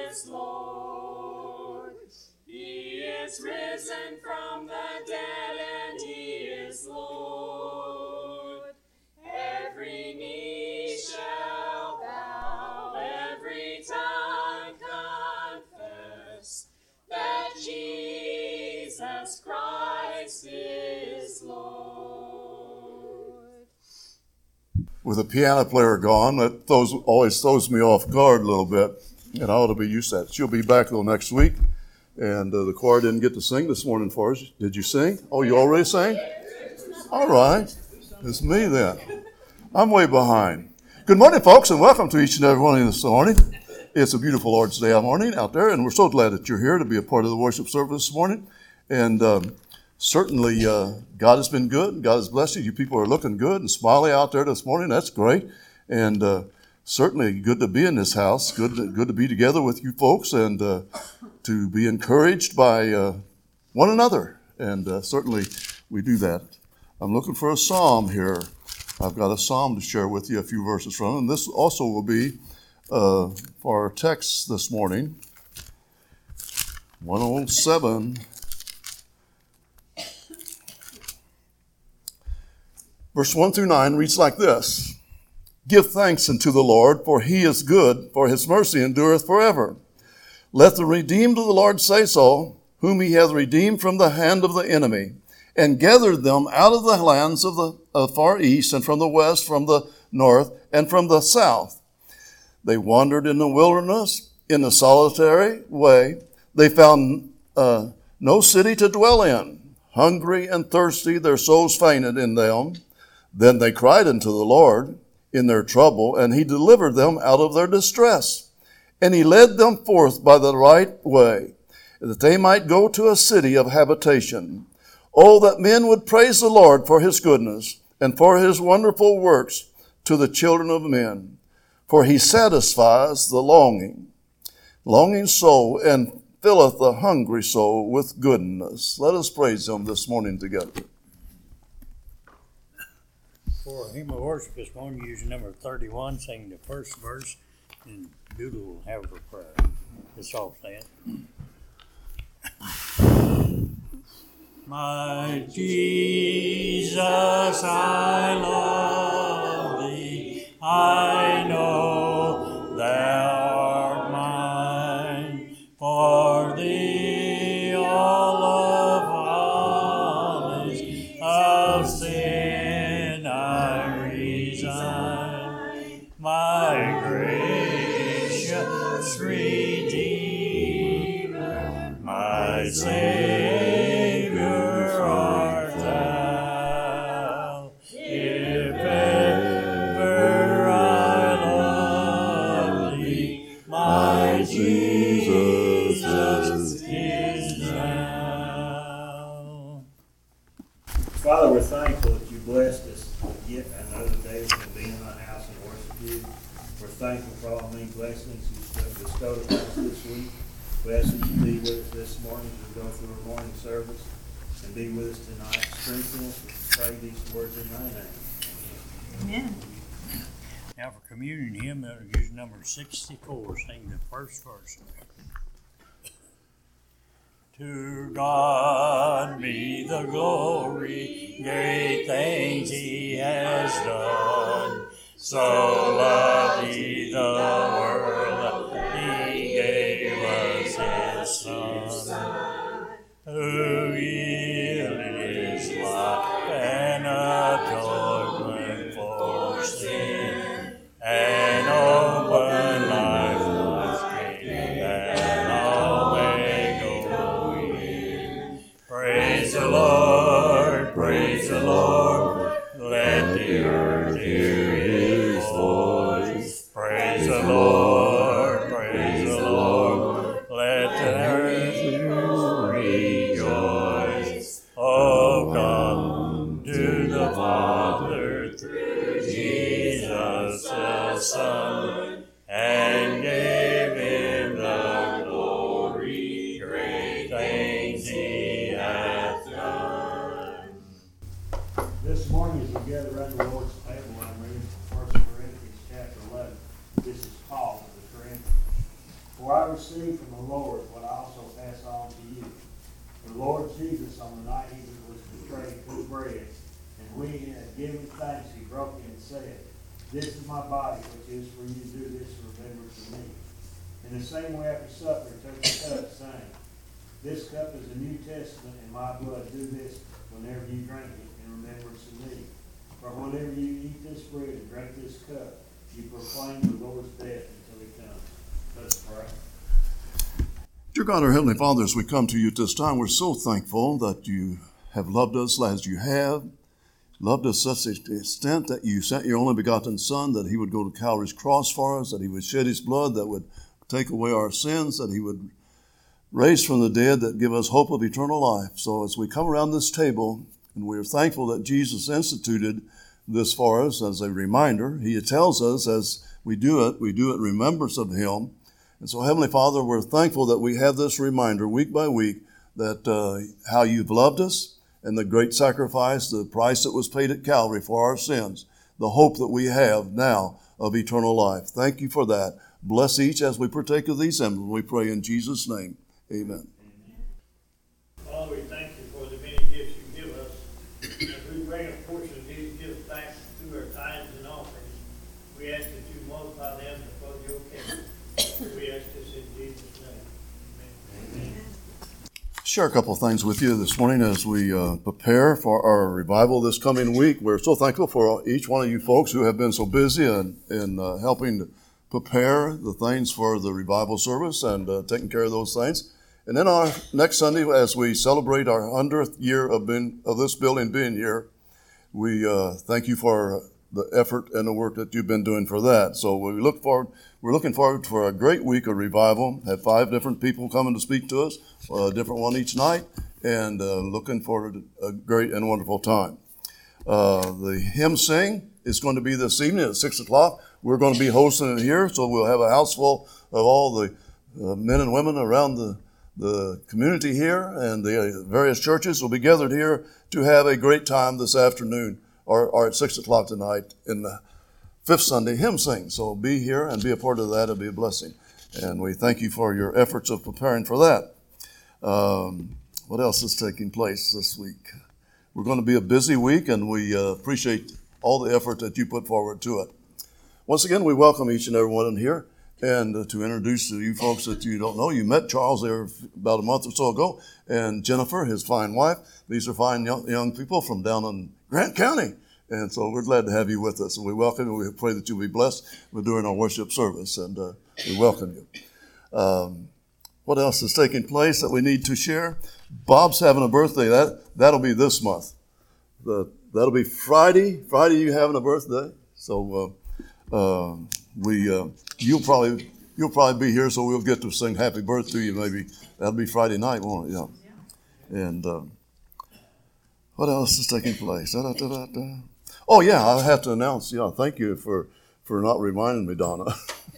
is Lord. He is risen from the dead, and he is Lord. Every knee shall bow, every tongue confess that Jesus Christ is Lord. With a piano player gone, that always throws me off guard a little bit, and I ought to be used to that. She'll be back though next week, and the choir didn't get to sing this morning for us. Did you sing? Oh, you already sang? All right. It's me then. I'm way behind. Good morning, folks, and welcome to each and every one of you this morning. It's a beautiful Lord's Day morning out there, and we're so glad that you're here to be a part of the worship service this morning. And certainly, God has been good. God has blessed you. You people are looking good and smiley out there this morning. That's great. And certainly good to be in this house. Good to be together with you folks and to be encouraged by one another. And certainly we do that. I'm looking for a psalm here. I've got a psalm to share with you, a few verses from, and this also will be for our text this morning. 107. Verse 1 through 9 reads like this. Give thanks unto the Lord, for he is good, for his mercy endureth forever. Let the redeemed of the Lord say so, whom he hath redeemed from the hand of the enemy, and gathered them out of the lands of the far east, and from the west, from the north, and from the south. They wandered in the wilderness, in the solitary way. They found no city to dwell in. Hungry and thirsty, their souls fainted in them. Then they cried unto the Lord in their trouble, and he delivered them out of their distress. And he led them forth by the right way, that they might go to a city of habitation. Oh, that men would praise the Lord for his goodness, and for his wonderful works to the children of men. For he satisfies the longing soul, and filleth the hungry soul with goodness. Let us praise him this morning together. For a hymn of worship this morning, using number 31, sing the first verse, and Doodle will have her prayer. It's all said. My Jesus, I love thee, I know thou art mine, for thee all of homage of sin I resign. My gracious Redeemer, my Savior art thou. If ever I love thee, my Jesus is thou. Father, we're thankful that you blessed us with yet another day to be in thy house and worship you. We're thankful for all many blessings you've bestowed upon us this week. We ask that you be with us this morning as we go through our morning service, and be with us tonight. Strengthen us. We pray these words in thy name. Amen. Now for communion hymn, use number 64, sing the first verse. To God be the glory, great things he has done. So loved he the world that he gave us his Son, who yielded his life and atonement for sin, and open life was gained that all may go in. Praise the Lord, praise the Lord, let the earth hear his voice. Praise the Lord, praise the Lord, let the earth rejoice. Oh, come to the Father through Jesus the Son, and gave him the glory, great things he hath done. This morning, as we gather around the Lord's table, I'm reading from 1 Corinthians chapter 11. This is Paul to the Corinthians. For For I received from the Lord what I also pass on to you. The Lord Jesus, on the night he was betrayed, took bread, and when he had given thanks, he broke it and said, This is my body, which is for you. Do this in remembrance of me. In the same way, after supper, he took the cup, saying, This cup is the New Testament in my blood. Do this whenever you drink it in remembrance of me. For whenever you eat this bread and drink this cup, you proclaim the Lord's death until he comes. Let's pray. Dear God, our Heavenly Father, as we come to you at this time, we're so thankful that you have loved us as you have, loved us such an extent that you sent your only begotten Son, that he would go to Calvary's cross for us, that he would shed his blood that would take away our sins, that he would raise from the dead, that give us hope of eternal life. So as we come around this table, and we are thankful that Jesus instituted this for us as a reminder, he tells us as we do it in remembrance of him. And so, Heavenly Father, we're thankful that we have this reminder week by week that how you've loved us and the great sacrifice, the price that was paid at Calvary for our sins, the hope that we have now of eternal life. Thank you for that. Bless each as we partake of these emblems. We pray in Jesus' name. Amen. Father, we thank you for the many gifts you give us. As we bring a portion of these gifts back through our tithes and offerings, we ask that you multiply them for your kingdom. We ask this in Jesus' name. Amen. Share a couple of things with you this morning as we prepare for our revival this coming week. We're so thankful for each one of you folks who have been so busy in helping to prepare the things for the revival service and taking care of those things. And then our next Sunday, as we celebrate our 100th year of this building being here, we thank you for the effort and the work that you've been doing for that. So we're looking forward for a great week of revival. Have 5 different people coming to speak to us, a different one each night, and looking forward to a great and wonderful time. The hymn sing is going to be this evening at 6 o'clock. We're going to be hosting it here, so we'll have a house full of all the men and women around the community here, and the various churches will be gathered here to have a great time this afternoon or at 6 o'clock tonight in the 5th Sunday hymn sing. So be here and be a part of that. It'll be a blessing. And we thank you for your efforts of preparing for that. What else is taking place this week? We're going to be a busy week, and we appreciate all the effort that you put forward to it. Once again, we welcome each and every one in here. And to introduce to you folks that you don't know, you met Charles there about a month or so ago, and Jennifer, his fine wife. These are fine young people from down in Grant County. And so we're glad to have you with us. And we welcome you. We pray that you'll be blessed during our worship service. And we welcome you. What else is taking place that we need to share? Bob's having a birthday. That'll be this month. That'll be Friday. Friday, you having a birthday. So you'll probably be here, so we'll get to sing happy birthday to you. Maybe that'll be Friday night, won't it? Yeah. And what else is taking place? Oh yeah, I have to announce. Yeah, thank you for not reminding me, Donna.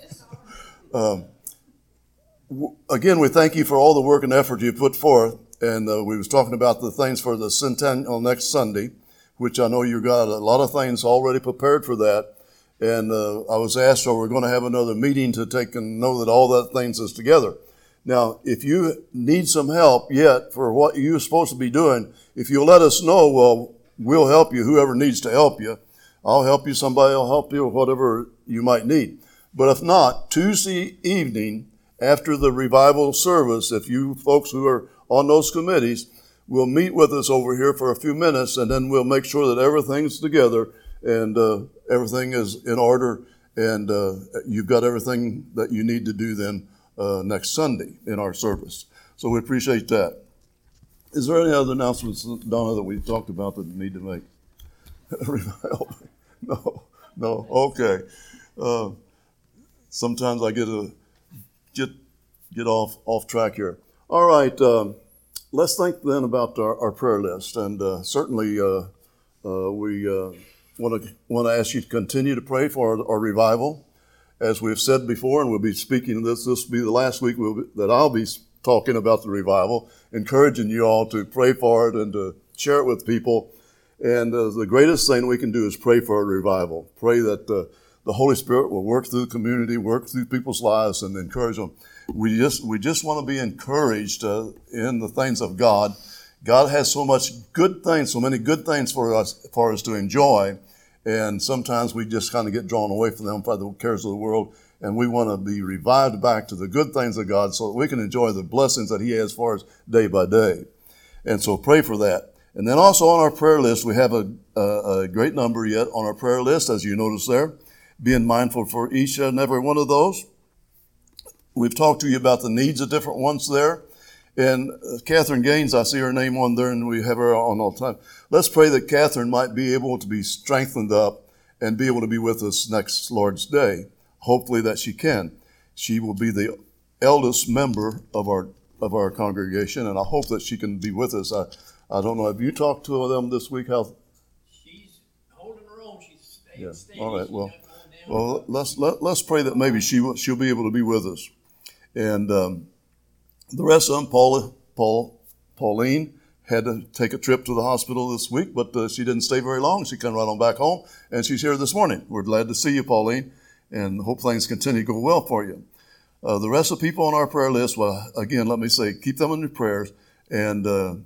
Again, we thank you for all the work and effort you put forth. And we was talking about the things for the Centennial next Sunday, which I know you got a lot of things already prepared for that. And I was asked, so we're going to have another meeting to take and know that all that things is together. Now, if you need some help yet for what you're supposed to be doing, if you'll let us know, well, we'll help you, whoever needs to help you. I'll help you, somebody will help you, whatever you might need. But if not, Tuesday evening after the revival service, if you folks who are on those committees will meet with us over here for a few minutes, and then we'll make sure that everything's together and everything is in order, and you've got everything that you need to do then next Sunday in our service. So we appreciate that. Is there any other announcements, Donna, that we talked about that we need to make? No. Okay. Sometimes I get off track here. All right. Let's think then about our prayer list, and certainly we want to ask you to continue to pray for our revival. As we've said before, and we'll be speaking this will be the last week that I'll be talking about the revival, encouraging you all to pray for it and to share it with people. And the greatest thing we can do is pray for a revival. Pray that the Holy Spirit will work through the community, work through people's lives, and encourage them. We just want to be encouraged in the things of God. God has so much good things, so many good things for us to enjoy, and sometimes we just kind of get drawn away from them by the cares of the world, and we want to be revived back to the good things of God so that we can enjoy the blessings that He has for us day by day. And so pray for that. And then also on our prayer list, we have a great number yet on our prayer list, as you notice there, being mindful for each and every one of those. We've talked to you about the needs of different ones there. And Catherine Gaines, I see her name on there, and we have her on all the time. Let's pray that Catherine might be able to be strengthened up and be able to be with us next Lord's Day. Hopefully that she can. She will be the eldest member of our congregation, and I hope that she can be with us. I don't know. Have you talked to them this week? How? She's holding her own. She's staying Yeah. steady. All right. She's Well, not going down. let's pray that maybe she'll be able to be with us, and the rest of them, Pauline had to take a trip to the hospital this week, but she didn't stay very long. She came right on back home, and she's here this morning. We're glad to see you, Pauline, and hope things continue to go well for you. The rest of the people on our prayer list, well, again, let me say, keep them in your prayers, and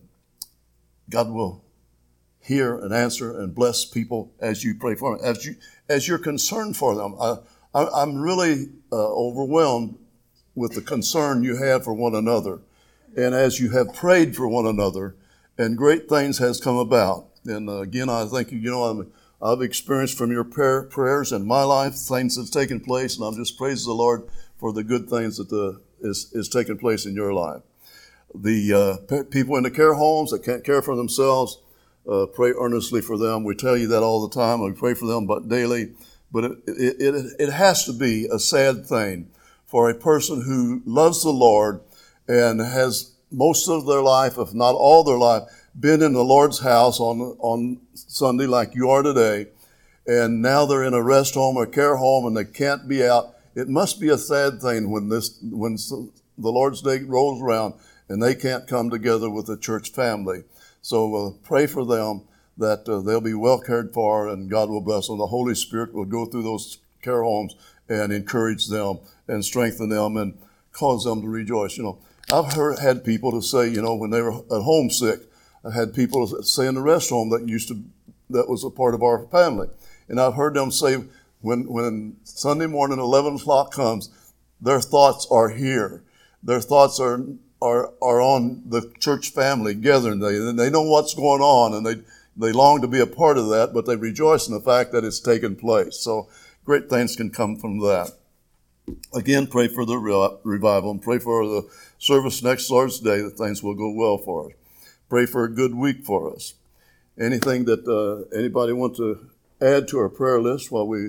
God will hear and answer and bless people as you pray for them, as you're concerned for them. I'm really overwhelmed with the concern you have for one another, and as you have prayed for one another, and great things has come about. And again, I think, I've experienced from your prayers in my life things that's taken place, and I'm just praising the Lord for the good things that is taking place in your life. The people in the care homes that can't care for themselves, pray earnestly for them. We tell you that all the time. We pray for them daily. But it has to be a sad thing for a person who loves the Lord and has most of their life, if not all their life, been in the Lord's house on Sunday like you are today, and now they're in a rest home or care home and they can't be out. It must be a sad thing when the Lord's Day rolls around and they can't come together with the church family. So pray for them that they'll be well cared for and God will bless them. The Holy Spirit will go through those care homes and encourage them and strengthen them and cause them to rejoice. I've had people to say, when they were at home sick, I had people say in the rest home that was a part of our family. And I've heard them say, when Sunday morning, 11 o'clock comes, their thoughts are here. Their thoughts are on the church family gathering. They know what's going on, and they long to be a part of that, but they rejoice in the fact that it's taken place. So great things can come from that. Again, pray for the revival, and pray for the service next Lord's Day that things will go well for us. Pray for a good week for us. Anything that anybody want to add to our prayer list while we'll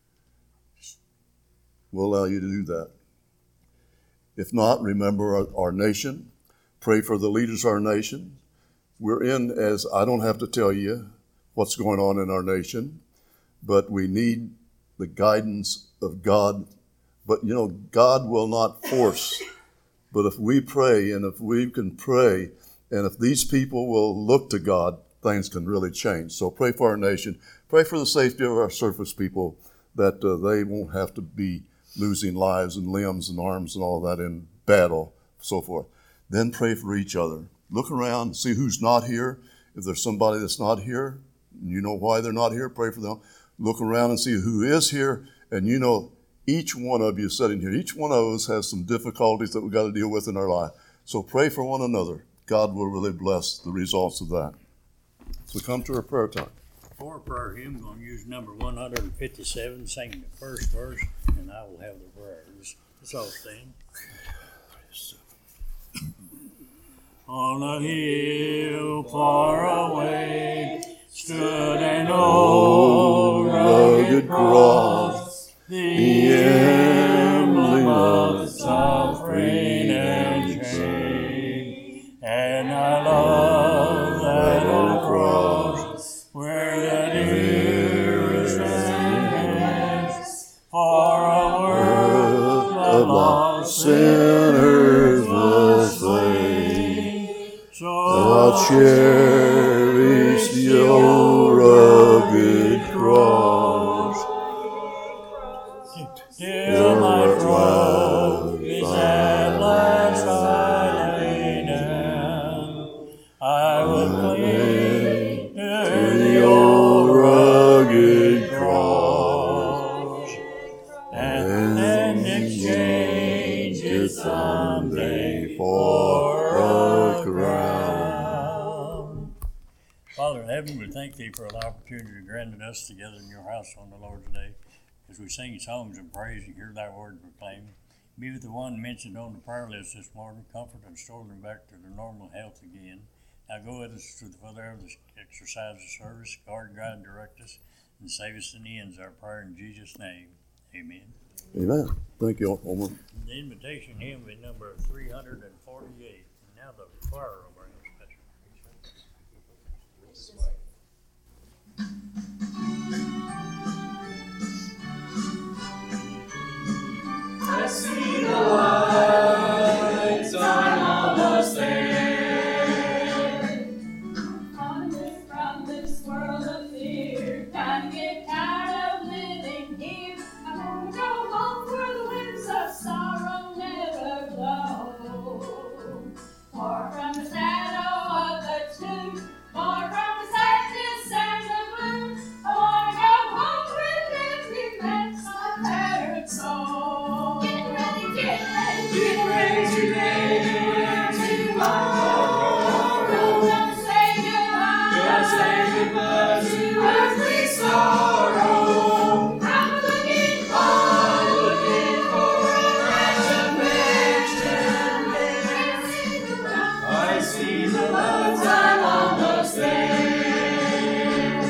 allow you to do that. If not, remember our nation. Pray for the leaders of our nation. As I don't have to tell you what's going on in our nation, but we need the guidance of God. But, God will not force. But if we pray, and if we can pray, and if these people will look to God, things can really change. So pray for our nation. Pray for the safety of our service people, that they won't have to be losing lives and limbs and arms and all that in battle, so forth. Then pray for each other. Look around, see who's not here. If there's somebody that's not here, and you know why they're not here, pray for them. Look around and see who is here, and each one of you sitting here, each one of us has some difficulties that we've got to deal with in our life. So pray for one another. God will really bless the results of that. So come to our prayer time. For our prayer hymn, I'm going to use number 157, sing the first verse, and I will have the prayers. Let's all stand. On a hill far away stood an old rugged cross, the emblem of suffering and shame. And I love that old cross where the dearest hands for a world of lost sinners was slain. So I'll cherish the old rugged cross. exchange it someday for a crown. Father in heaven, we thank thee for the opportunity granted us together in your house on the Lord's day, as we sing songs of praise and hear thy word proclaimed. Be with the one mentioned on the prayer list this morning, comfort and restore them back to their normal health again. Now go with us to the further of this exercise of service, guard, guide, and direct us, and save us in the ends, our prayer in Jesus' name. Amen. Amen. Thank you, Homer. The invitation hymn will be number 348. And now the choir will bring us special. I see the lights, I'm almost there. I'm from this world of fear, time to get tired of living here. I wanna go home where the winds of sorrow never blow. Far from the shadow of the tomb, far from the sadness and the gloom. I wanna go home with empty vents, my battered soul. Get ready today and tomorrow. Don't say goodbye to earthly sorrow. I'm looking for a resurrection day. I see the lights, I'm almost there.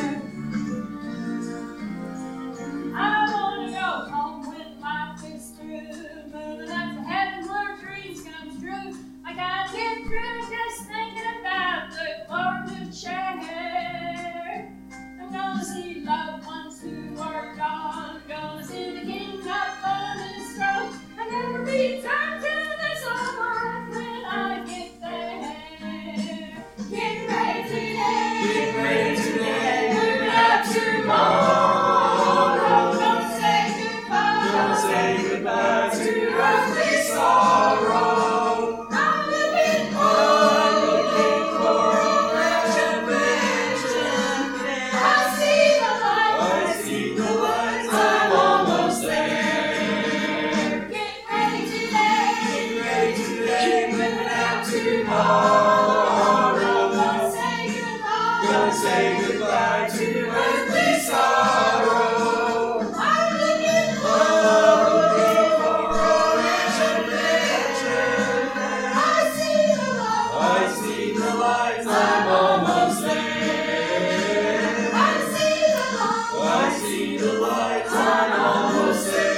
I wanna go home when life is through, moving up to heaven where dreams come true. I gotta get through just thinking about the Lord to share. I'm gonna see loved ones who are gone, gonna see the King up on his throne. I'll never return to this old life when I get there. Get ready today, moving up tomorrow. Don't say goodbye to earthly sorrow. I'm looking for a resurrection day. I see the lights, I'm almost there. Get ready today, moving out tomorrow. Don't say goodbye to earthly sorrow. I'm looking for a resurrection day. I see the lights, I'm almost there. I see the lights, I'm almost there.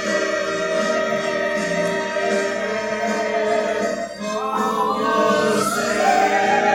Almost there.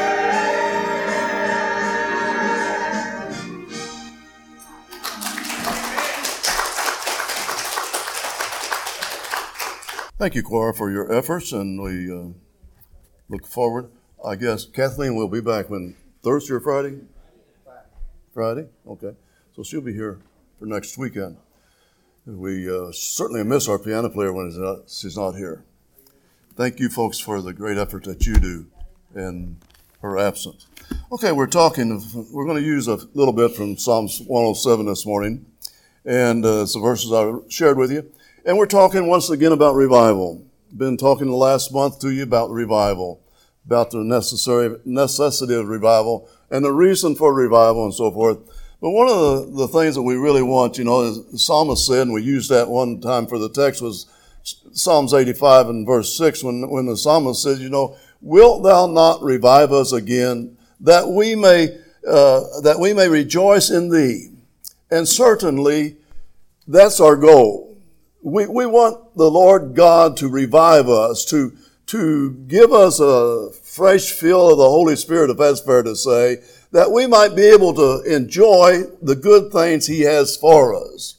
Thank you, choir, for your efforts, and we look forward. I guess Kathleen will be back when Thursday or Friday? Friday? Okay. So she'll be here for next weekend. We certainly miss our piano player when she's not here. Thank you, folks, for the great effort that you do in her absence. Okay, we're going to use a little bit from Psalms 107 this morning, and it's the verses I shared with you. And we're talking once again about revival. Been talking the last month to you about revival, about the necessity of revival, and the reason for revival and so forth. But one of the things that we really want, as the psalmist said, and we used that one time for the text, was Psalms 85 and verse 6, when the psalmist says, wilt thou not revive us again, that we may rejoice in thee? And certainly, that's our goal. We want the Lord God to revive us, to give us a fresh feel of the Holy Spirit, if that's fair to say, that we might be able to enjoy the good things He has for us.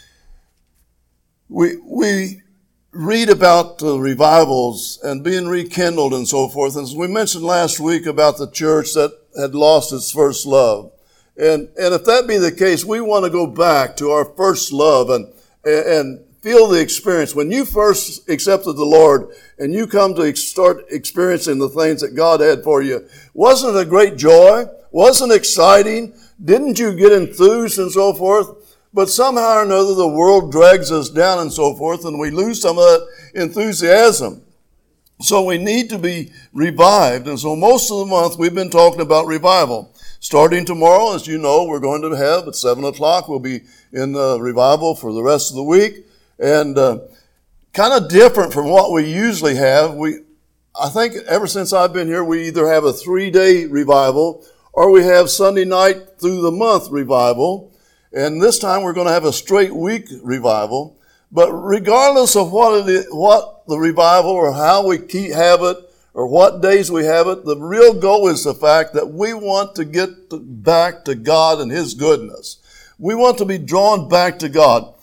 We read about the revivals and being rekindled and so forth. And as we mentioned last week about the church that had lost its first love. And if that be the case, we want to go back to our first love and feel the experience. When you first accepted the Lord and you come to start experiencing the things that God had for you, wasn't it a great joy? Wasn't it exciting? Didn't you get enthused and so forth? but somehow or another the world drags us down and so forth, and we lose some of that enthusiasm. So we need to be revived. And so most of the month we've been talking about revival. Starting tomorrow, as you know, we're going to have at 7 o'clock, we'll be in revival for the rest of the week. And kind of different from what we usually have. I think ever since I've been here, we either have a 3-day revival or we have Sunday night through the month revival. And this time we're going to have a straight week revival. But regardless of what the revival or how we have it, or what days we have it, the real goal is the fact that we want to get back to God and His goodness. We want to be drawn back to God.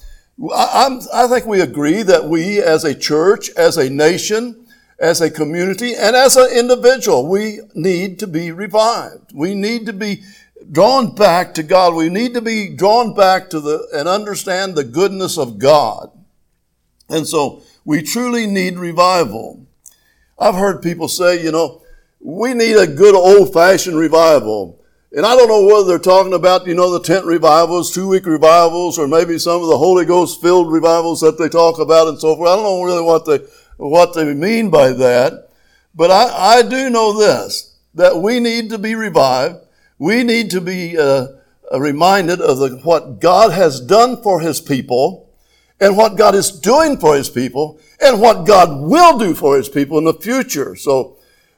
I think we agree that we as a church, as a nation, as a community, and as an individual, we need to be revived. We need to be drawn back to God. We need to be drawn back to and understand the goodness of God. And so we truly need revival. I've heard people say, we need a good old-fashioned revival. And I don't know whether they're talking about, the tent revivals, 2-week revivals, or maybe some of the Holy Ghost-filled revivals that they talk about and so forth. I don't know really what they mean by that. But I do know this, that we need to be revived. We need to be reminded of what God has done for His people, and what God is doing for His people, and what God will do for His people in the future. So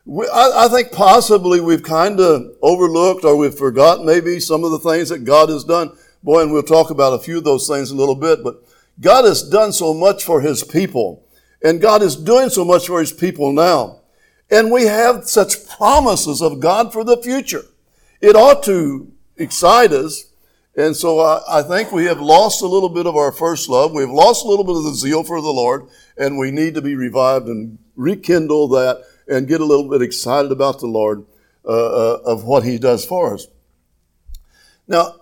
I think possibly we've kind of overlooked or we've forgotten maybe some of the things that God has done. Boy, and we'll talk about a few of those things in a little bit, but God has done so much for His people, and God is doing so much for His people now. And we have such promises of God for the future. It ought to excite us. And so I think we have lost a little bit of our first love. We've lost a little bit of the zeal for the Lord, and we need to be revived and rekindle that and get a little bit excited about the Lord of what He does for us. Now,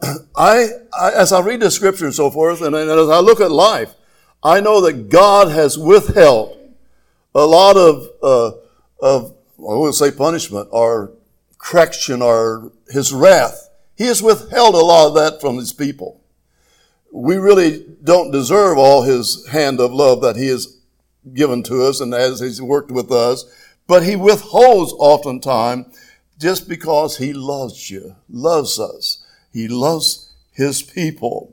as I read the Scripture and so forth, and as I look at life, I know that God has withheld a lot of I wouldn't say punishment or correction or His wrath. He has withheld a lot of that from His people. We really don't deserve all His hand of love that He has given to us and as He's worked with us, but He withholds oftentimes just because He loves us. He loves His people.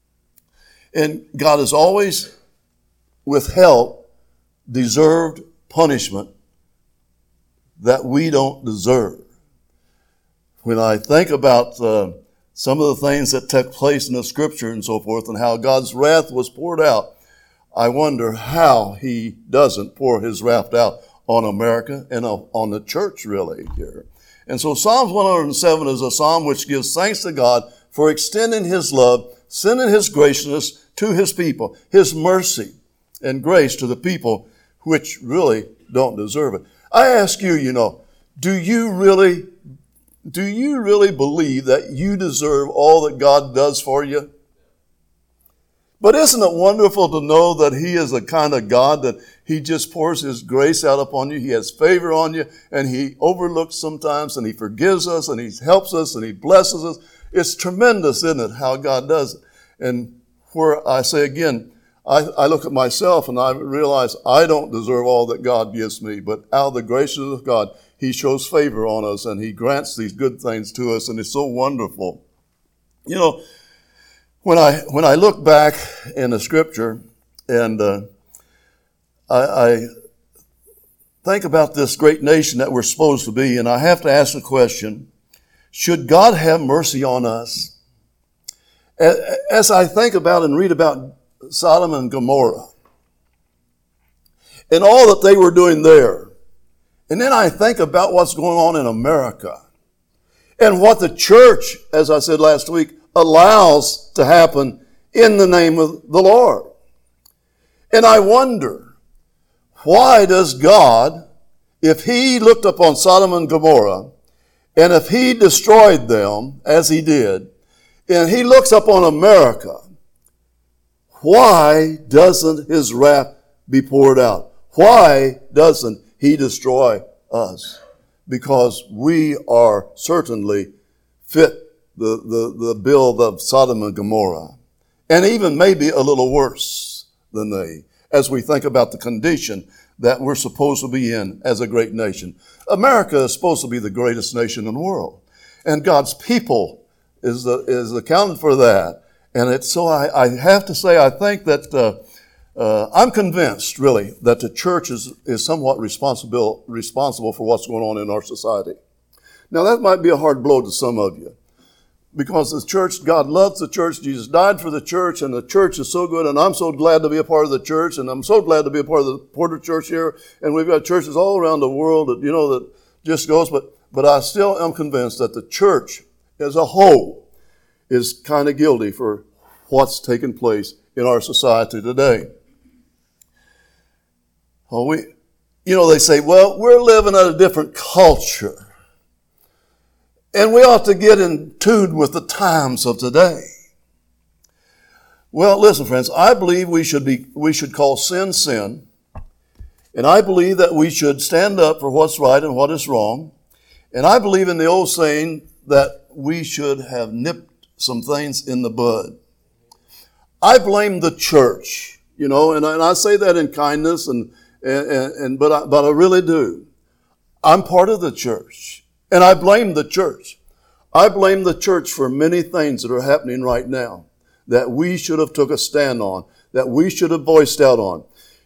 And God has always withheld deserved punishment that we don't deserve. When I think about some of the things that took place in the Scripture and so forth and how God's wrath was poured out, I wonder how He doesn't pour His wrath out on America and on the church really here. And so Psalms 107 is a psalm which gives thanks to God for extending His love, sending His graciousness to His people, His mercy and grace to the people which really don't deserve it. I ask you, do you really believe that you deserve all that God does for you? But isn't it wonderful to know that He is the kind of God that He just pours His grace out upon you. He has favor on you, and He overlooks sometimes, and He forgives us, and He helps us, and He blesses us. It's tremendous, isn't it, how God does it? And where I say again, I look at myself and I realize I don't deserve all that God gives me, but out of the grace of God, He shows favor on us, and He grants these good things to us, and it's so wonderful. When I look back in the Scripture and I think about this great nation that we're supposed to be, and I have to ask the question, should God have mercy on us? As I think about and read about Sodom and Gomorrah and all that they were doing there, and then I think about what's going on in America and what the church, as I said last week, allows to happen in the name of the Lord. And I wonder, why does God, if He looked upon Sodom and Gomorrah, and if He destroyed them, as He did, and He looks upon America, why doesn't His wrath be poured out? Why doesn't He destroy us? Because we are certainly fit the bill of Sodom and Gomorrah. and even maybe a little worse than they, as we think about the condition that we're supposed to be in as a great nation. America is supposed to be the greatest nation in the world, and God's people is accounted for that. And it's so I have to say, I think that I'm convinced, really, that the church is somewhat responsible for what's going on in our society. Now, that might be a hard blow to some of you, because the church, God loves the church, Jesus died for the church, and the church is so good, and I'm so glad to be a part of the church, and I'm so glad to be a part of the Porter Church here, and we've got churches all around the world that, that just goes, but I still am convinced that the church as a whole is kind of guilty for what's taken place in our society today. Well, they say, well, we're living in a different culture, and we ought to get in tune with the times of today. Well, listen, friends, I believe we should call sin, sin, and I believe that we should stand up for what's right and what is wrong, and I believe in the old saying that we should have nipped some things in the bud. I blame the church, and I say that in kindness, but I really do. I'm part of the church, and I blame the church. I blame the church for many things that are happening right now that we should have took a stand on, that we should have voiced out on.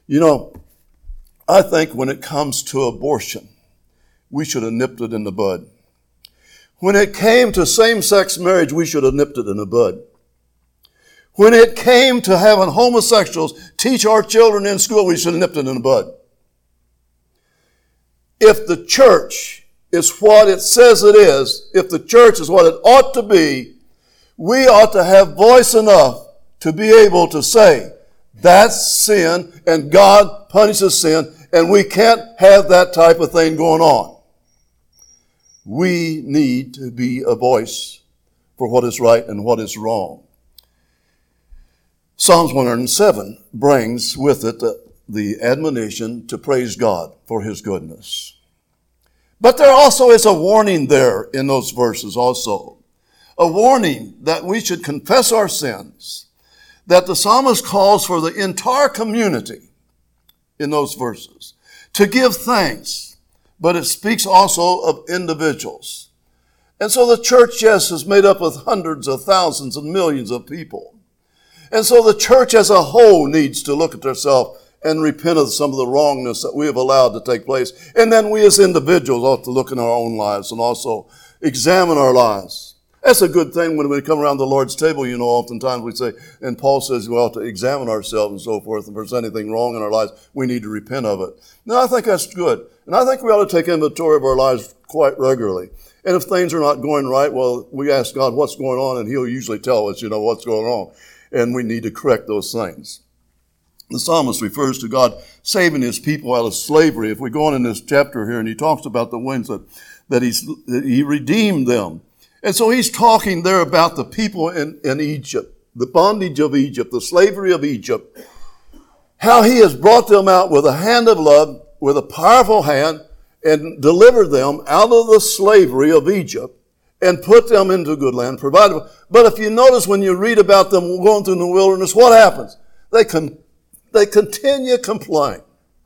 I think when it comes to abortion, we should have nipped it in the bud. When it came to same-sex marriage, we should have nipped it in the bud. When it came to having homosexuals teach our children in school, we should have nipped it in the bud. If the church is what it says it is, if the church is what it ought to be, we ought to have voice enough to be able to say, that's sin, and God punishes sin, and we can't have that type of thing going on. We need to be a voice for what is right and what is wrong. Psalms 107 brings with it the admonition to praise God for His goodness. But there also is a warning there in those verses also. A warning that we should confess our sins, that the psalmist calls for the entire community in those verses to give thanks, but it speaks also of individuals. And so the church, yes, is made up of hundreds of thousands and millions of people. And so the church as a whole needs to look at themselves and repent of some of the wrongness that we have allowed to take place. And then we as individuals ought to look in our own lives and also examine our lives. That's a good thing when we come around the Lord's table, oftentimes we say, and Paul says we ought to examine ourselves and so forth. And if there's anything wrong in our lives, we need to repent of it. Now, I think that's good. And I think we ought to take inventory of our lives quite regularly. And if things are not going right, well, we ask God what's going on, and He'll usually tell us, what's going on. And we need to correct those things. The psalmist refers to God saving His people out of slavery. If we go on in this chapter here, and he talks about the ways that He redeemed them. And so he's talking there about the people in Egypt, the bondage of Egypt, the slavery of Egypt, how He has brought them out with a hand of love, with a powerful hand, and delivered them out of the slavery of Egypt and put them into good land, provided. But if you notice when you read about them going through the wilderness, what happens? They continue to complain.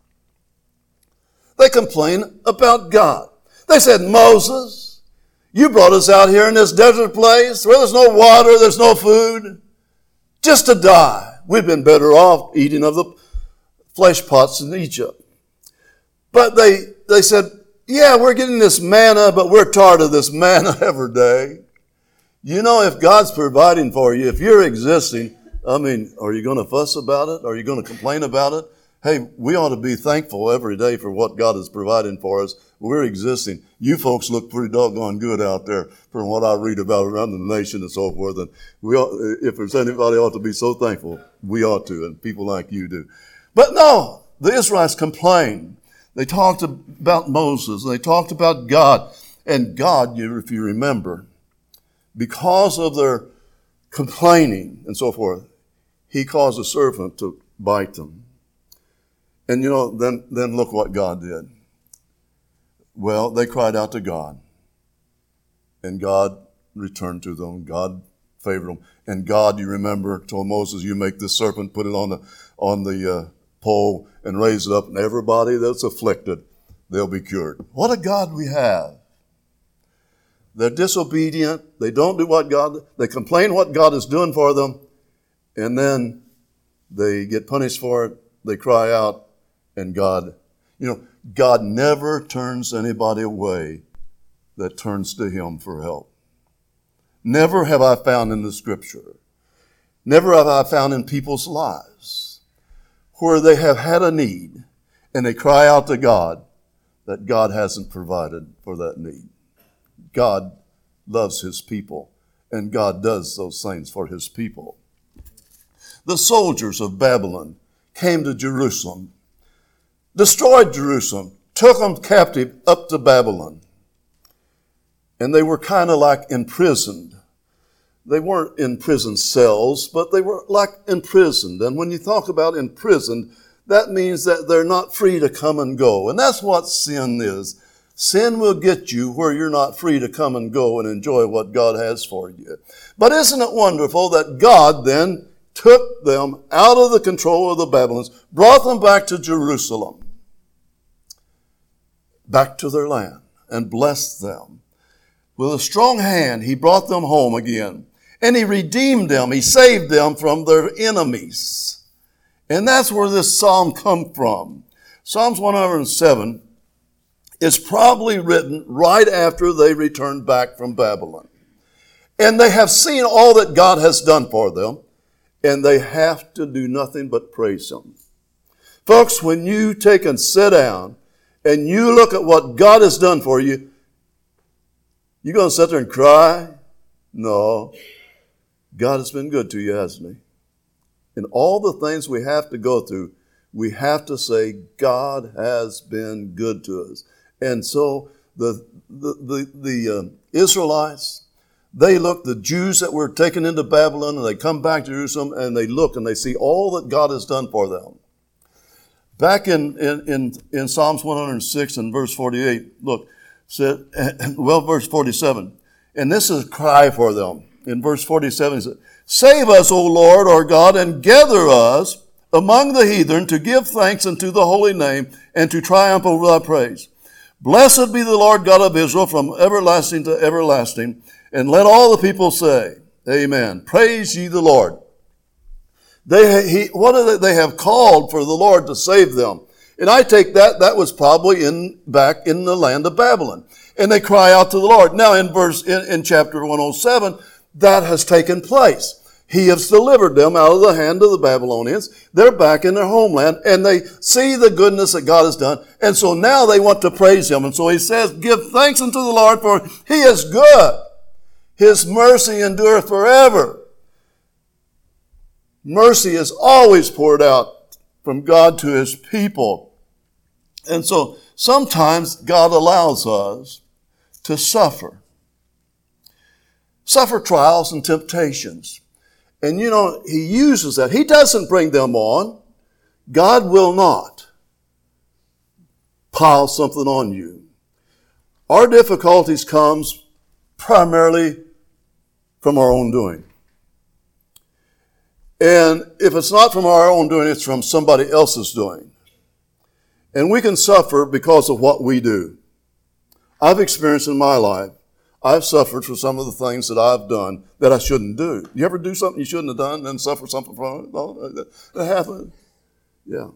They complain about God. They said, Moses, you brought us out here in this desert place where there's no water, there's no food, just to die. We'd been better off eating of the flesh pots in Egypt. But they said, yeah, we're getting this manna, but we're tired of this manna every day. If God's providing for you, if you're existing, are you going to fuss about it? Are you going to complain about it? Hey, we ought to be thankful every day for what God is providing for us. We're existing. You folks look pretty doggone good out there from what I read about around the nation and so forth. And if there's anybody ought to be so thankful, we ought to, and people like you do. But no, the Israelites complained. They talked about Moses, and they talked about God. And God, if you remember, because of their complaining and so forth, He caused a serpent to bite them. And then look what God did. Well, they cried out to God, and God returned to them. God favored them. And God, you remember, told Moses, you make this serpent, put it on the pole and raise it up, and everybody that's afflicted, they'll be cured. What a God we have. They're disobedient. They don't do they complain what God is doing for them, and then they get punished for it. They cry out, and God never turns anybody away that turns to Him for help. Never have I found in the Scripture, never have I found in people's lives where they have had a need and they cry out to God that God hasn't provided for that need. God loves His people, and God does those things for His people. The soldiers of Babylon came to Jerusalem, destroyed Jerusalem, took them captive up to Babylon. And they were kind of like imprisoned. They weren't in prison cells, but they were like imprisoned. And when you talk about imprisoned, that means that they're not free to come and go. And that's what sin is. Sin will get you where you're not free to come and go and enjoy what God has for you. But isn't it wonderful that God then took them out of the control of the Babylonians, brought them back to Jerusalem, back to their land, and blessed them. With a strong hand, He brought them home again. And He redeemed them. He saved them from their enemies. And that's where this psalm comes from. Psalms 107 is probably written right after they returned back from Babylon. And they have seen all that God has done for them, and they have to do nothing but praise Him. Folks, when you take and sit down and you look at what God has done for you, you going to sit there and cry? No. God has been good to you, hasn't He? In all the things we have to go through, we have to say, God has been good to us. And so the Israelites, they look, the Jews that were taken into Babylon, and they come back to Jerusalem, and they look and they see all that God has done for them. Back in Psalms 106 and verse 48, look, verse 47, and this is a cry for them. In verse 47, it says, save us, O Lord, our God, and gather us among the heathen to give thanks unto the holy name and to triumph over thy praise. Blessed be the Lord God of Israel from everlasting to everlasting. And let all the people say, amen. Praise ye the Lord. They have called for the Lord to save them. And I take that was probably back in the land of Babylon. And they cry out to the Lord. Now in chapter 107, that has taken place. He has delivered them out of the hand of the Babylonians. They're back in their homeland, and they see the goodness that God has done. And so now they want to praise Him. And so He says, give thanks unto the Lord, for He is good. His mercy endureth forever. Mercy is always poured out from God to His people. And so sometimes God allows us to suffer trials and temptations. And He uses that. He doesn't bring them on. God will not pile something on you. Our difficulties comes primarily from our own doing. And if it's not from our own doing, it's from somebody else's doing. And we can suffer because of what we do. I've experienced in my life, I've suffered for some of the things that I've done that I shouldn't do. You ever do something you shouldn't have done and then suffer something from it? No, that happened. Yeah.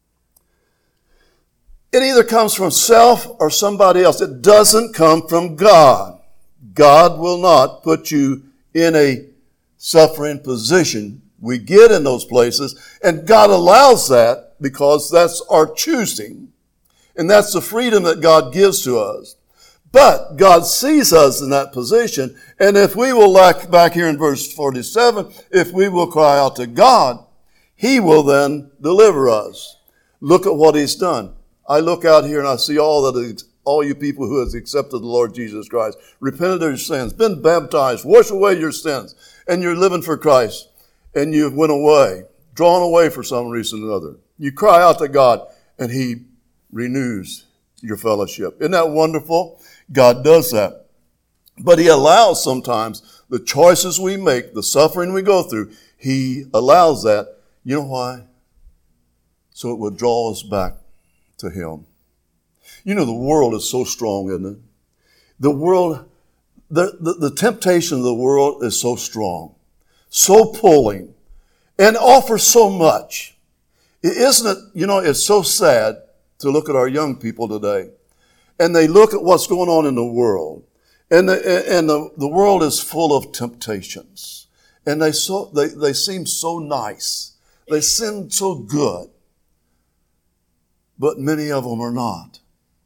It either comes from self or somebody else. It doesn't come from God. God will not put you in a suffering position. We get in those places, and God allows that because that's our choosing. And that's the freedom that God gives to us. But God sees us in that position, and if we will, like back here in verse 47, if we will cry out to God, He will then deliver us. Look at what He's done. I look out here and I see all you people who have accepted the Lord Jesus Christ, repented of your sins, been baptized, washed away your sins, and you're living for Christ, and you went away, drawn away for some reason or another. You cry out to God, and He renews your fellowship. Isn't that wonderful? God does that. But He allows sometimes the choices we make, the suffering we go through, He allows that. You know why? So it will draw us back to Him. You know, the world is so strong, isn't it? The world, the temptation of the world is so strong, so pulling, and offers so much. Isn't it, you know, it's so sad to look at our young people today, and they look at what's going on in the world, and the world is full of temptations, and they seem so nice, they seem so good, but many of them are not,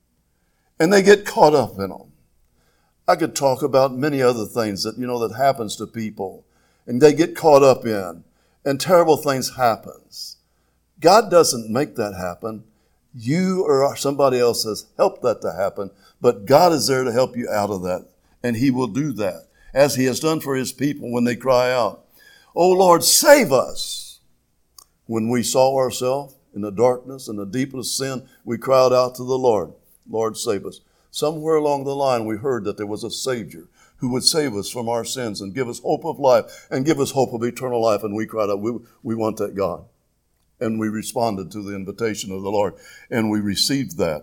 and they get caught up in them. I could talk about many other things that, you know, that happens to people, and they get caught up in, and terrible things happens. God doesn't make that happen. You or somebody else has helped that to happen, but God is there to help you out of that, and He will do that, as He has done for His people when they cry out, "Oh Lord, save us." When we saw ourselves in the darkness and the deepest sin, we cried out to the Lord, "Lord, save us." Somewhere along the line, we heard that there was a Savior who would save us from our sins and give us hope of life and give us hope of eternal life, and we cried out, we want that God. And we responded to the invitation of the Lord, and we received that.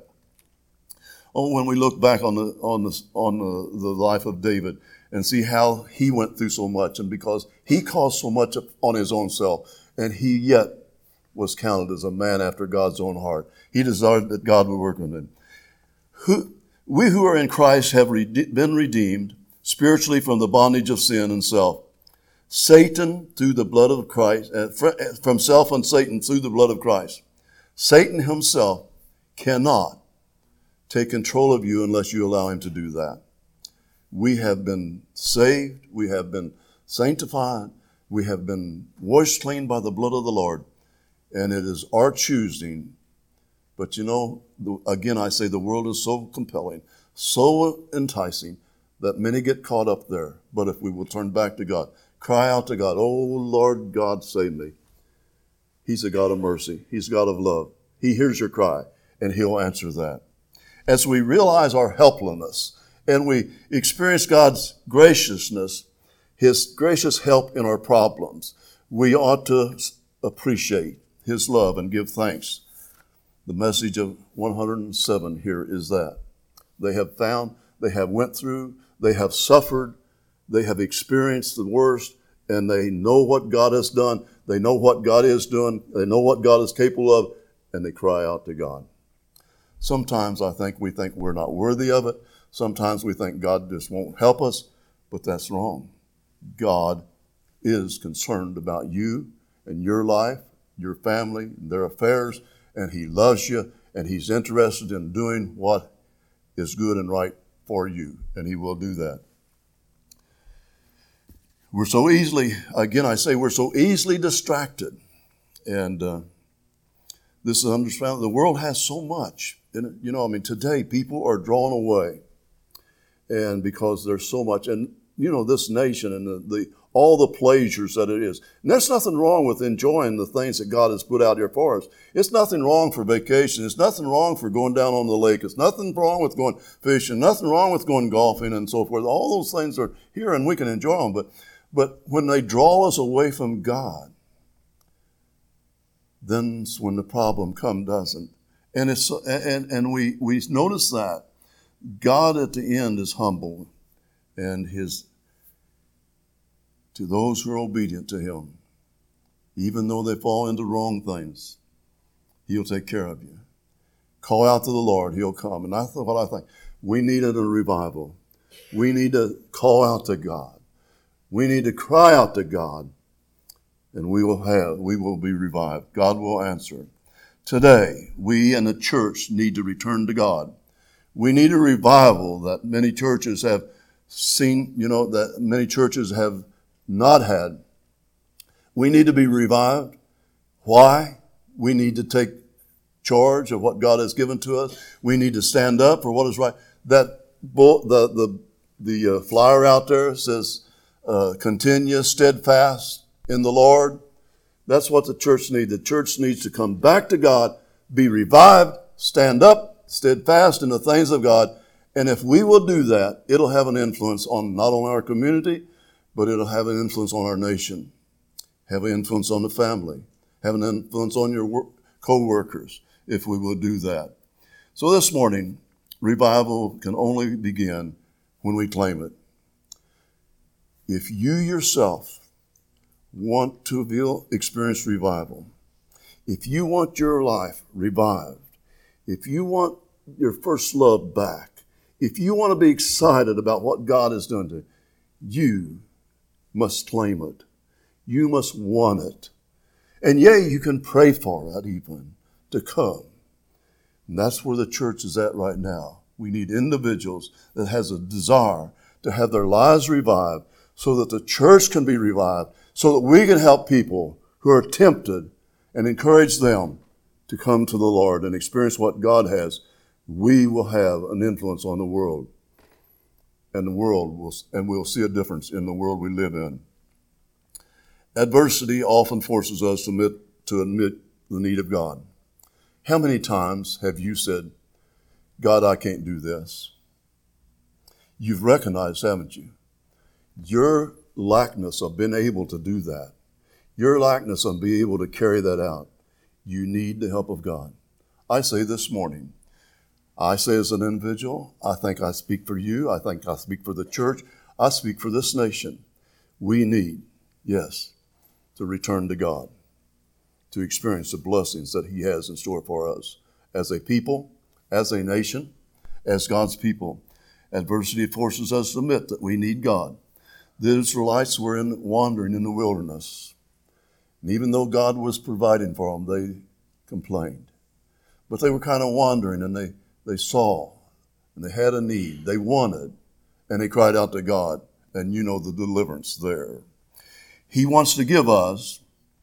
Oh, when we look back on the life of David and see how he went through so much, and because he caused so much on his own self, and he yet was counted as a man after God's own heart. He desired that God would work on him. We who are in Christ have been redeemed spiritually from the bondage of sin and self. Satan through the blood of Christ, from self and Satan through the blood of Christ. Satan himself cannot take control of you unless you allow him to do that. We have been saved, we have been sanctified, we have been washed clean by the blood of the Lord, and it is our choosing. But you know, again I say the world is so compelling, so enticing, that many get caught up there. But if we will turn back to God, cry out to God, "Oh Lord God, save me." He's a God of mercy. He's a God of love. He hears your cry, and He'll answer that. As we realize our helplessness and we experience God's graciousness, His gracious help in our problems, we ought to appreciate His love and give thanks. The message of 107 here is that they have found, they have went through, they have suffered, they have experienced the worst, and they know what God has done. They know what God is doing. They know what God is capable of, and they cry out to God. Sometimes we think we're not worthy of it. Sometimes we think God just won't help us, but that's wrong. God is concerned about you and your life, your family, and their affairs, and He loves you, and He's interested in doing what is good and right for you, and He will do that. We're so easily, again I say, we're so easily distracted. And this is understandable. The world has so much. And, you know, I mean, today people are drawn away. And because there's so much. And, you know, this nation and all the pleasures that it is. And there's nothing wrong with enjoying the things that God has put out here for us. It's nothing wrong for vacation. It's nothing wrong for going down on the lake. It's nothing wrong with going fishing. Nothing wrong with going golfing and so forth. All those things are here and we can enjoy them. But when they draw us away from God, then's when the problem comes, doesn't? And it's and we notice that God at the end is humble, and to those who are obedient to Him, even though they fall into wrong things, He'll take care of you. Call out to the Lord, He'll come. And that's what I think. We needed a revival. We need to call out to God. We need to cry out to God, and we will be revived. God will answer. Today, we in the church need to return to God. We need a revival that many churches have seen, you know, that many churches have not had. We need to be revived. Why? We need to take charge of what God has given to us. We need to stand up for what is right. That the flyer out there says, continue steadfast in the Lord. That's what the church needs. The church needs to come back to God, be revived, stand up, steadfast in the things of God. And if we will do that, it'll have an influence on not only our community, but it'll have an influence on our nation, have an influence on the family, have an influence on your co-workers if we will do that. So this morning, revival can only begin when we claim it. If you yourself want to experience revival, if you want your life revived, if you want your first love back, if you want to be excited about what God is doing to you, you must claim it. You must want it. And yea, you can pray for it even to come. And that's where the church is at right now. We need individuals that has a desire to have their lives revived so that the church can be revived, so that we can help people who are tempted and encourage them to come to the Lord and experience what God has. We will have an influence on the world, and we'll see a difference in the world we live in. Adversity often forces us to admit the need of God. How many times have you said, God, I can't do this? You've recognized, haven't you? Your lackness of being able to do that, your lackness of being able to carry that out, you need the help of God. I say this morning, I say as an individual, I think I speak for you, I think I speak for the church, I speak for this nation. We need, yes, to return to God, to experience the blessings that He has in store for us as a people, as a nation, as God's people. Adversity forces us to admit that we need God. The Israelites were wandering in the wilderness. And even though God was providing for them, they complained. But they were kind of wandering, and they saw, and they had a need. They wanted, and they cried out to God. And you know the deliverance there. He wants to give us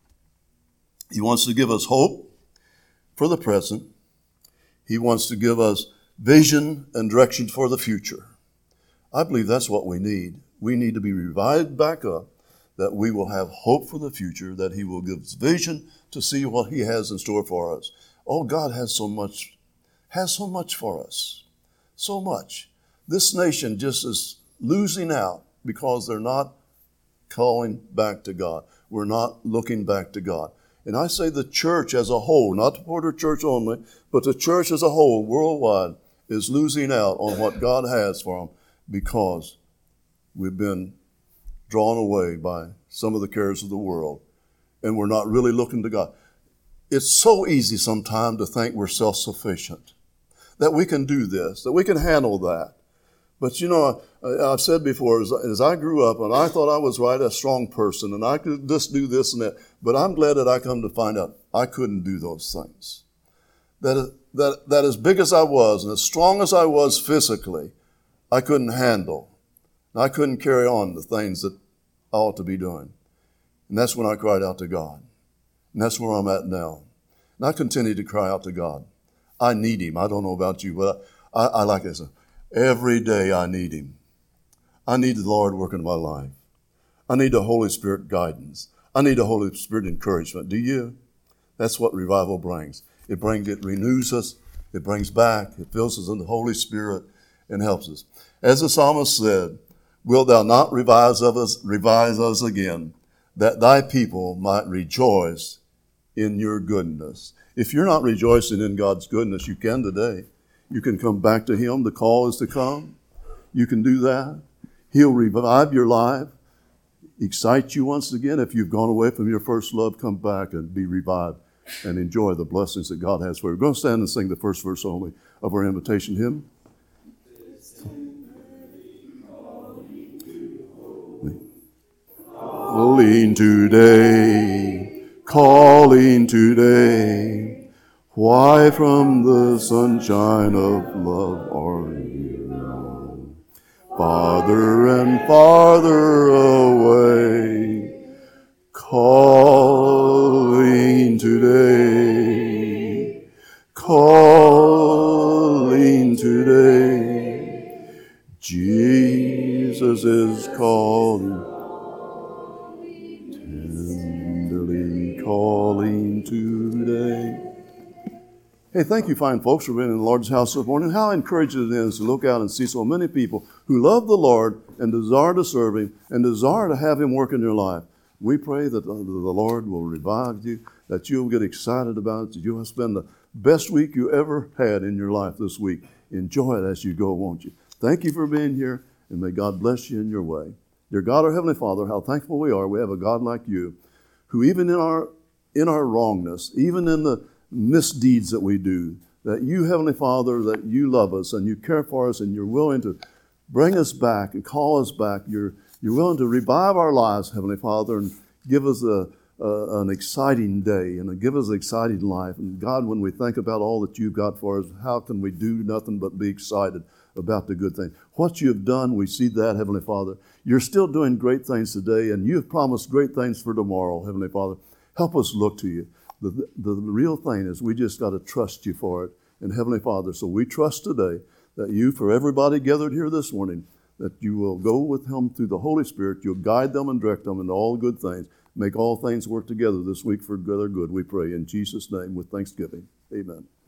hope for the present. He wants to give us vision and direction for the future. I believe that's what we need. We need to be revived back up, that we will have hope for the future, that He will give us vision to see what He has in store for us. Oh, God has so much for us. So much. This nation just is losing out because they're not calling back to God. We're not looking back to God. And I say the church as a whole, not the Porter Church only, but the church as a whole worldwide is losing out on what God has for them because we've been drawn away by some of the cares of the world, and we're not really looking to God. It's so easy sometimes to think we're self-sufficient, that we can do this, that we can handle that. But you know, I've said before, as I grew up, and I thought I was a strong person, and I could just do this and that, but I'm glad that I come to find out I couldn't do those things. That as big as I was, and as strong as I was physically, I couldn't handle. I couldn't carry on the things that I ought to be doing. And that's when I cried out to God. And that's where I'm at now. And I continue to cry out to God. I need Him. I don't know about you, but I like this. Every day I need Him. I need the Lord working in my life. I need the Holy Spirit guidance. I need the Holy Spirit encouragement. Do you? That's what revival brings. It renews us. It brings back. It fills us in the Holy Spirit and helps us. As the psalmist said, wilt thou not revive us again, that thy people might rejoice in your goodness. If you're not rejoicing in God's goodness, you can today. You can come back to Him. The call is to come. You can do that. He'll revive your life, excite you once again. If you've gone away from your first love, come back and be revived and enjoy the blessings that God has for you. We're going to stand and sing the first verse only of our invitation hymn. Calling today, why from the sunshine of love are you? Farther and farther away, calling today, Jesus is calling. Calling today. Hey, thank you, fine folks, for being in the Lord's house this morning. How encouraging it is to look out and see so many people who love the Lord and desire to serve Him and desire to have Him work in their life. We pray that the Lord will revive you, that you'll get excited about it, that you'll spend the best week you ever had in your life this week. Enjoy it as you go, won't you? Thank you for being here, and may God bless you in your way. Dear God, our Heavenly Father, how thankful we are we have a God like you, who even in our wrongness, even in the misdeeds that we do, that you, Heavenly Father, that you love us and you care for us and you're willing to bring us back and call us back. You're willing to revive our lives, Heavenly Father, and give us an exciting day and give us an exciting life. And God, when we think about all that you've got for us, how can we do nothing but be excited about the good things? What you have done, we see that, Heavenly Father. You're still doing great things today, and you have promised great things for tomorrow, Heavenly Father. Help us look to you. The real thing is we just got to trust you for it. And Heavenly Father, so we trust today that you, for everybody gathered here this morning, that you will go with him through the Holy Spirit. You'll guide them and direct them into all good things. Make all things work together this week for their good, we pray in Jesus' name with thanksgiving. Amen.